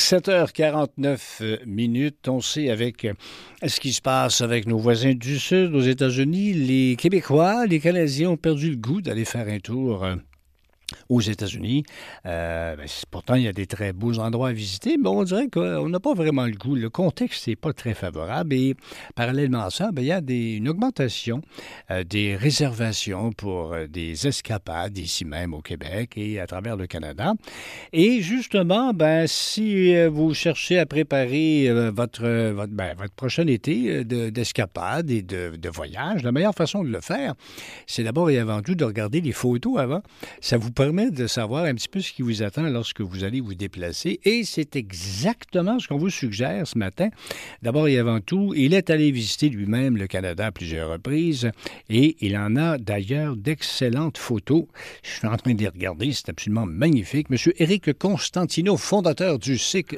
7h49 minutes. On sait avec ce qui se passe avec nos voisins du Sud, aux États-Unis, les Québécois, les Canadiens ont perdu le goût d'aller faire un tour aux États-Unis. Pourtant, il y a des très beaux endroits à visiter, mais on dirait qu'on n'a pas vraiment le goût. Le contexte n'est pas très favorable et parallèlement à ça, il y a une augmentation des réservations pour des escapades ici même au Québec et à travers le Canada. Et justement, si vous cherchez à préparer votre prochain été d'escapade et de voyage, la meilleure façon de le faire, c'est d'abord et avant tout de regarder les photos avant. Ça vous permet de savoir un petit peu ce qui vous attend lorsque vous allez vous déplacer. Et c'est exactement ce qu'on vous suggère ce matin. D'abord et avant tout, il est allé visiter lui-même le Canada à plusieurs reprises et il en a d'ailleurs d'excellentes photos. Je suis en train de les regarder, c'est absolument magnifique. Monsieur Éric Constantino, fondateur du site,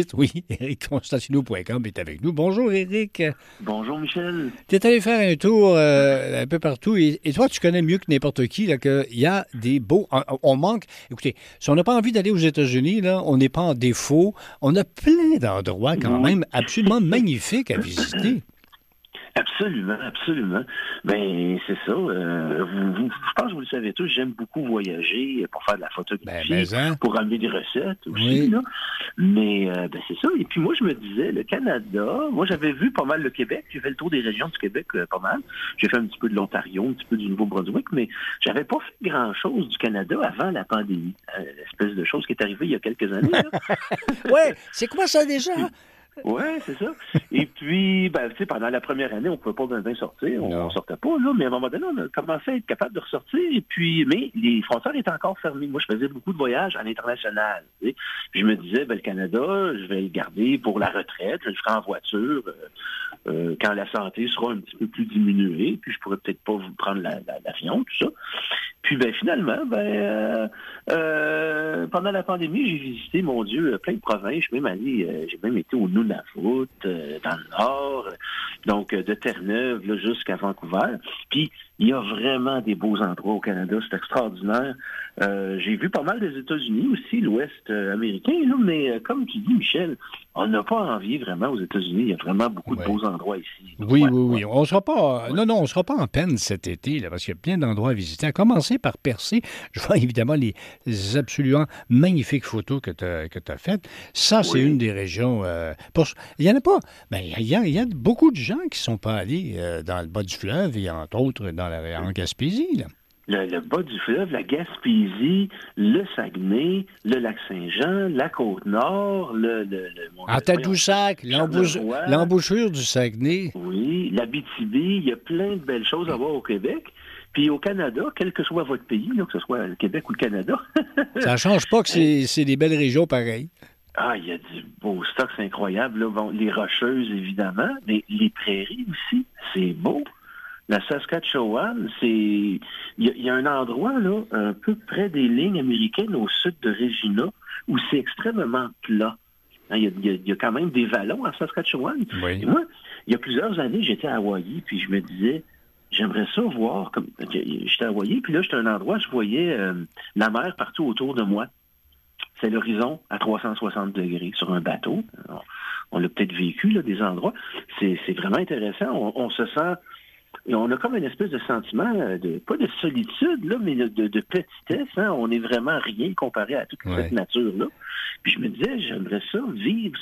ericconstantino.com, est avec nous. Bonjour Éric. Bonjour Michel. Tu es allé faire un tour un peu partout et toi, tu connais mieux que n'importe qui qu'il y a des beaux... On manque... Écoutez, si on n'a pas envie d'aller aux États-Unis, là, on n'est pas en défaut. On a plein d'endroits quand même absolument magnifiques à visiter. Absolument, absolument. Ben, c'est ça. Je pense que vous le savez tous, j'aime beaucoup voyager pour faire de la photographie, pour ramener des recettes aussi. Oui. Là. Mais c'est ça. Et puis moi, je me disais, le Canada, moi j'avais vu pas mal le Québec. J'ai fait le tour des régions du Québec pas mal. J'ai fait un petit peu de l'Ontario, un petit peu du Nouveau-Brunswick, mais j'avais pas fait grand-chose du Canada avant la pandémie. L'espèce de chose qui est arrivée il y a quelques années. Oui, c'est quoi ça déjà? Oui, c'est ça. Et puis, pendant la première année, on ne pouvait pas bien sortir, on ne sortait pas, là, mais à un moment donné, on a commencé à être capable de ressortir, et puis, mais les frontières étaient encore fermées. Moi, je faisais beaucoup de voyages à l'international. Tu sais. Puis je me disais, le Canada, je vais le garder pour la retraite, je le ferai en voiture quand la santé sera un petit peu plus diminuée, puis je pourrais peut-être pas vous prendre l'avion, tout ça. Puis finalement, pendant la pandémie, j'ai visité, mon Dieu, plein de provinces. J'ai même été au Nunavut, dans le Nord, donc de Terre-Neuve là, jusqu'à Vancouver. Puis il y a vraiment des beaux endroits au Canada, c'est extraordinaire. J'ai vu pas mal des États-Unis aussi, l'Ouest américain, là, mais comme tu dis, Michel, on n'a pas envie vraiment aux États-Unis. Il y a vraiment beaucoup de beaux endroits ici. Oui. On sera pas... Non, on ne sera pas en peine cet été, là, parce qu'il y a plein d'endroits à visiter. À commencer par Percé. Je vois évidemment les absolument magnifiques photos que tu as faites. Ça, c'est une des régions... Il n'y en a pas... Il y a beaucoup de gens qui ne sont pas allés dans le bas du fleuve et entre autres en Gaspésie, là. Le bas du fleuve, la Gaspésie, le Saguenay, le Lac-Saint-Jean, la Côte-Nord, Tadoussac, l'embouchure du Saguenay. Oui, l'Abitibi, il y a plein de belles choses à voir au Québec. Puis au Canada, quel que soit votre pays, là, que ce soit le Québec ou le Canada. Ça ne change pas que c'est des belles régions pareilles. Ah, il y a du beau stock, c'est incroyable. Là. Bon, les Rocheuses, évidemment, mais les prairies aussi, c'est beau. La Saskatchewan, il y a un endroit, là, un peu près des lignes américaines au sud de Regina, où c'est extrêmement plat. Hein, il y a quand même des vallons à Saskatchewan. Oui. Et moi, il y a plusieurs années, j'étais à Hawaï, puis je me disais, j'aimerais ça voir, j'étais à Hawaï, puis là, j'étais à un endroit, je voyais la mer partout autour de moi. C'est l'horizon à 360 degrés sur un bateau. Alors, on l'a peut-être vécu, là, des endroits. C'est vraiment intéressant. On se sent... Et on a comme une espèce de sentiment, pas de solitude, là, mais de petitesse. Hein? On n'est vraiment rien comparé à toute cette nature-là. Puis je me disais, j'aimerais ça vivre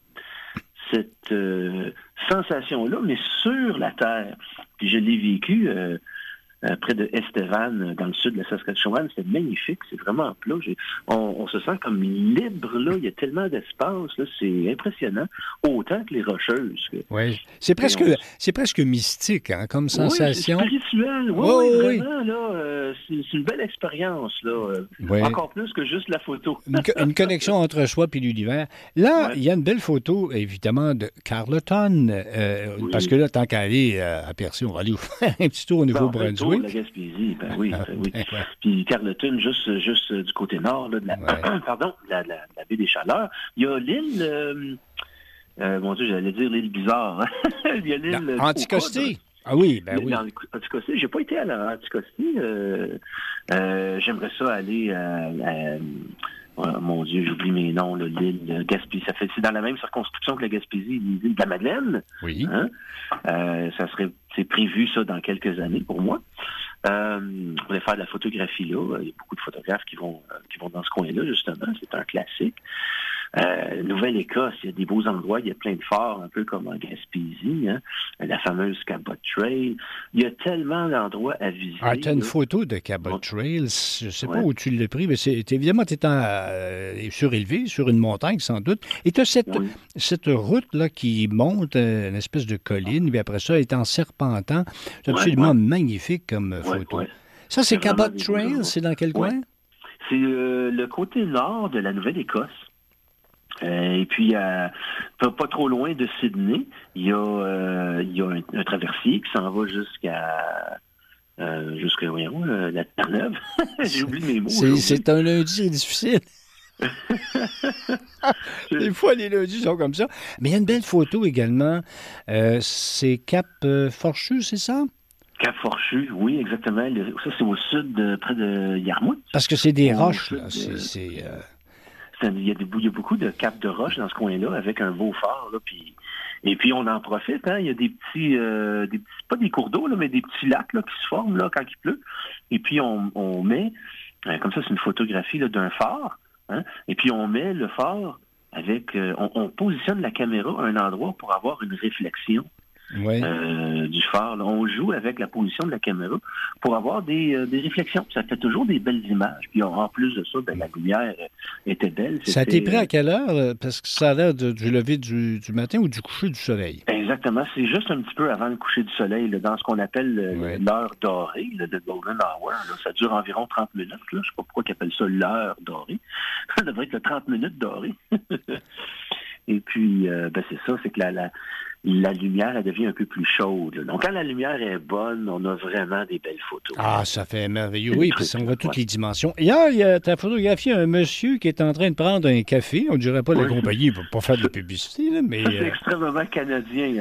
cette sensation-là, mais sur la Terre. Puis je l'ai vécu près de Estevan, dans le sud de la Saskatchewan. C'est magnifique, c'est vraiment plat. On se sent comme libre, là. Il y a tellement d'espace, là. C'est impressionnant. Autant que les Rocheuses. Oui, c'est presque mystique, hein, comme sensation. Oui, c'est spirituel. Oui, vraiment, là. C'est une belle expérience, là. Encore plus que juste la photo. Une connexion entre soi et l'univers. Là, il y a une belle photo, évidemment, de Carleton. Parce que là, tant qu'à aller à Percé, on va aller faire un petit tour au Nouveau-Brunswick. La Gaspésie, oui. Puis Carleton, juste du côté nord là, de la baie des Chaleurs. Il y a l'île, mon Dieu, j'allais dire l'île bizarre. Il y a l'île Anticosti. Ah oui, oui. Anticosti, j'ai pas été à l'Anticosti. J'aimerais ça aller mon Dieu, j'oublie mes noms, là, l'île Gaspésie. C'est dans la même circonscription que la Gaspésie, l'île de la Madeleine. Oui. Hein? C'est prévu, ça, dans quelques années pour moi. On voulait faire de la photographie là. Il y a beaucoup de photographes qui vont dans ce coin-là, justement. C'est un classique. Nouvelle-Écosse, il y a des beaux endroits, il y a plein de forts, un peu comme en Gaspésie, hein? La fameuse Cabot Trail. Il y a tellement d'endroits à visiter. Ah, tu as une photo de Cabot Trail, je ne sais pas où tu l'as pris, mais évidemment, tu es surélevé, sur une montagne, sans doute. Et tu as cette route-là qui monte, une espèce de colline, puis après ça, elle est en serpentant. C'est absolument magnifique comme photo. Ça, c'est Cabot Trail, c'est dans quel coin? C'est le côté nord de la Nouvelle-Écosse. Et puis, pas trop loin de Sydney, il y a un traversier qui s'en va jusqu'à voyons, la Terre-Neuve. J'ai oublié mes mots. C'est un lundi difficile. Des fois, les lundis sont comme ça. Mais il y a une belle photo également. C'est Cap Forchu, c'est ça? Cap Forchu, oui, exactement. Ça, c'est au sud, près de Yarmouth. Parce que c'est des roches, là. Il y a beaucoup de caps de roche dans ce coin-là, avec un beau phare, là, et puis on en profite, hein. Il y a des petits, pas des cours d'eau, là, mais des petits lacs là, qui se forment là, quand il pleut. Et puis on met, comme ça, c'est une photographie là, d'un phare, hein. Et puis on met le phare avec, on positionne la caméra à un endroit pour avoir une réflexion. Oui. Du phare. Là. On joue avec la position de la caméra pour avoir des réflexions. Ça fait toujours des belles images. Puis en plus de ça, la lumière était belle. Ça a été pris à quelle heure? Parce que ça a l'air du lever du matin ou du coucher du soleil? Exactement. C'est juste un petit peu avant le coucher du soleil, là, dans ce qu'on appelle l'heure dorée, le Golden Hour. Là. Ça dure environ 30 minutes. Là. Je ne sais pas pourquoi ils appellent ça l'heure dorée. Ça devrait être le 30 minutes dorée. Et puis, c'est ça, c'est que la lumière, elle devient un peu plus chaude. Là. Donc, quand la lumière est bonne, on a vraiment des belles photos. Ah, ça fait merveilleux. Oui, puis on voit toutes les dimensions. Hier, tu as photographié un monsieur qui est en train de prendre un café. On ne dirait pas la compagnie pour pas faire de publicité, là, mais... C'est extrêmement canadien.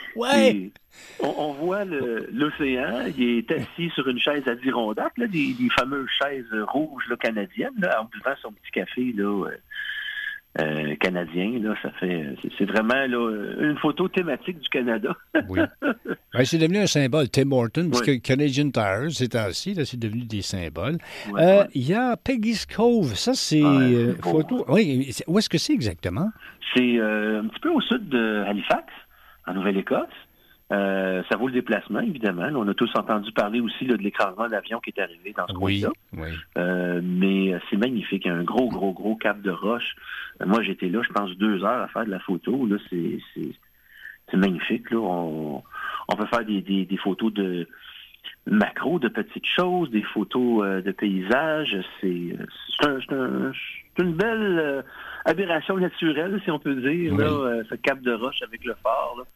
On voit l'océan. Il est assis sur une chaise Adirondack, là, des fameuses chaises rouges là, canadiennes, là, en buvant son petit café, là... canadien, là, c'est vraiment là, une photo thématique du Canada. Oui. C'est devenu un symbole, Tim Hortons, parce que Canadian Tire, c'est ainsi, là, c'est devenu des symboles. Il y a Peggy's Cove, ça c'est photo. Oui, où est-ce que c'est exactement? C'est un petit peu au sud de Halifax, en Nouvelle-Écosse. Ça vaut le déplacement, évidemment. Là, on a tous entendu parler aussi là, de l'écrasement d'avion qui est arrivé dans ce coin-là. Oui. Mais c'est magnifique. Il y a un gros cap de roche. Moi, j'étais là, je pense, 2 heures à faire de la photo. Là, c'est magnifique. Là. On peut faire des photos de macro, de petites choses, des photos de paysages. C'est une belle aberration naturelle, si on peut dire, là, ce cap de roche avec le phare, là.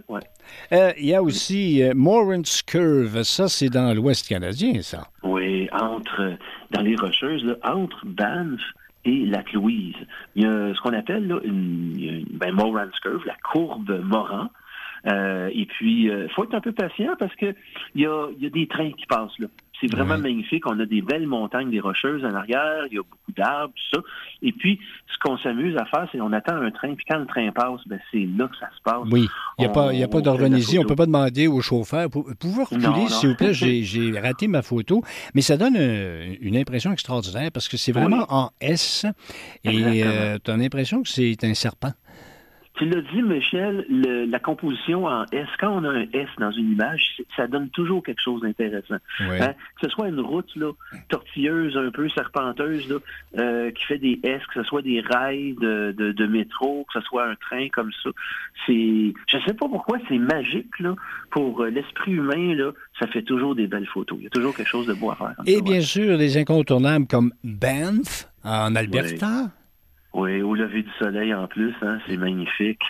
Il y a aussi Moran's Curve. Ça, c'est dans l'Ouest canadien, ça. Oui, dans les Rocheuses, là, entre Banff et Lac-Louise. Il y a ce qu'on appelle là, Moran's Curve, la courbe Moran. Et puis, il faut être un peu patient parce que il y a des trains qui passent là. C'est vraiment magnifique. On a des belles montagnes, des rocheuses en arrière. Il y a beaucoup d'arbres, tout ça. Et puis, ce qu'on s'amuse à faire, c'est qu'on attend un train. Puis quand le train passe, c'est là que ça se passe. Oui. Il n'y a pas d'organiser. On ne peut pas demander au chauffeur. Pouvez-vous reculer, s'il vous plaît? J'ai raté ma photo. Mais ça donne une impression extraordinaire parce que c'est vraiment en S. Et tu as l'impression que c'est un serpent. Tu l'as dit, Michel, la composition en S, quand on a un S dans une image, ça donne toujours quelque chose d'intéressant. Oui. Hein? Que ce soit une route là, tortilleuse, un peu serpenteuse, là, qui fait des S, que ce soit des rails de métro, que ce soit un train comme ça. Je ne sais pas pourquoi, c'est magique. Là, pour l'esprit humain, là, ça fait toujours des belles photos. Il y a toujours quelque chose de beau à faire. Et bien sûr, les incontournables comme Banff, en Alberta. Oui. Oui, au lever du soleil en plus, hein, c'est magnifique.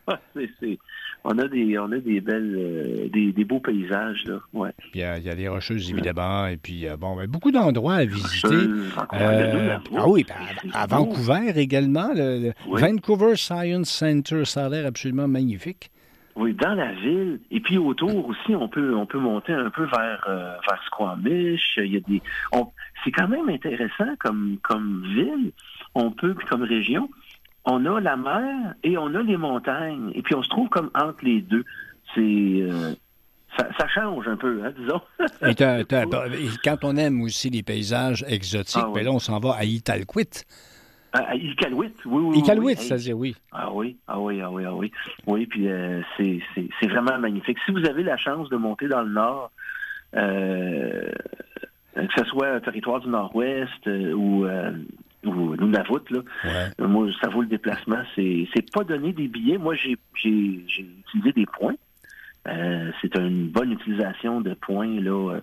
On a des belles, des beaux paysages là. Ouais. Il y a les Rocheuses évidemment, et puis beaucoup d'endroits à visiter. À Vancouver également, le Vancouver Science Center, ça a l'air absolument magnifique. Oui, dans la ville. Et puis autour aussi, on peut monter un peu vers Squamish. Il y a c'est quand même intéressant comme ville. On peut, puis comme région, on a la mer et on a les montagnes. Et puis on se trouve comme entre les deux. Ça change un peu, hein, disons. Et quand on aime aussi les paysages exotiques, oui. Là, on s'en va à Italquit. À Iqaluit, oui. Iqaluit, c'est-à-dire, oui. Ah oui. Oui, puis c'est vraiment magnifique. Si vous avez la chance de monter dans le nord, que ce soit territoire du Nord-Ouest ou Nunavut, là, moi, ça vaut le déplacement. C'est pas donner des billets. Moi, j'ai utilisé des points. C'est une bonne utilisation de points, là.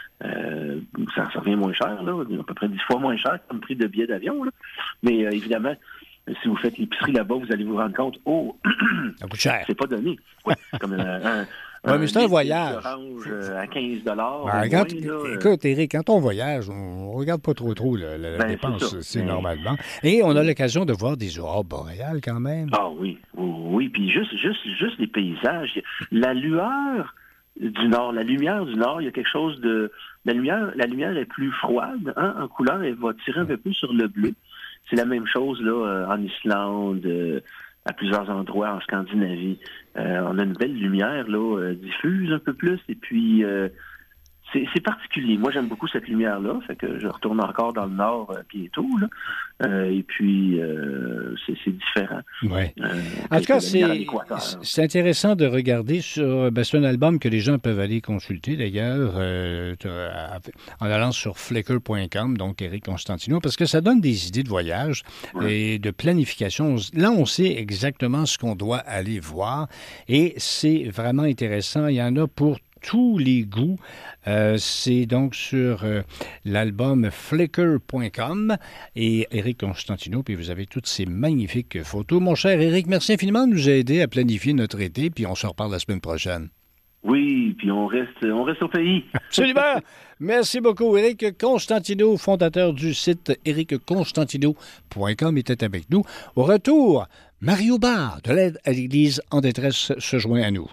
Ça revient moins cher, là, à peu près 10 fois moins cher comme prix de billet d'avion. Là. Mais évidemment, si vous faites l'épicerie là-bas, vous allez vous rendre compte, ça coûte cher. C'est pas donné. Ouais, comme mais c'est un voyage. Orange à 15 écoute, Éric, quand on voyage, on regarde pas trop la dépense, c'est normalement. Et on a l'occasion de voir des aurores boréales quand même. Ah oui. Puis juste les paysages. La lueur du Nord, la lumière du Nord, il y a quelque chose de... La lumière est plus froide, hein, en couleur, elle va tirer un peu plus sur le bleu. C'est la même chose là en Islande, à plusieurs endroits en Scandinavie. On a une belle lumière là diffuse un peu plus, et puis c'est particulier. Moi, j'aime beaucoup cette lumière-là, fait que je retourne encore dans le Nord bientôt, là. Et puis, c'est différent. Oui. En tout cas, c'est intéressant de regarder sur... c'est un album que les gens peuvent aller consulter, d'ailleurs, en allant sur flickr.com, donc Éric Constantino, parce que ça donne des idées de voyage et de planification. Là, on sait exactement ce qu'on doit aller voir, et c'est vraiment intéressant. Il y en a pour tous les goûts. C'est donc sur l'album flickr.com et Éric Constantino, puis vous avez toutes ces magnifiques photos. Mon cher Éric, merci infiniment de nous aider à planifier notre été, puis on se reparle la semaine prochaine. Oui, puis on reste au pays. Absolument. Merci beaucoup. Éric Constantino, fondateur du site ericconstantino.com, était avec nous. Au retour, Mario Barre de l'Aide à l'Église en détresse se joint à nous.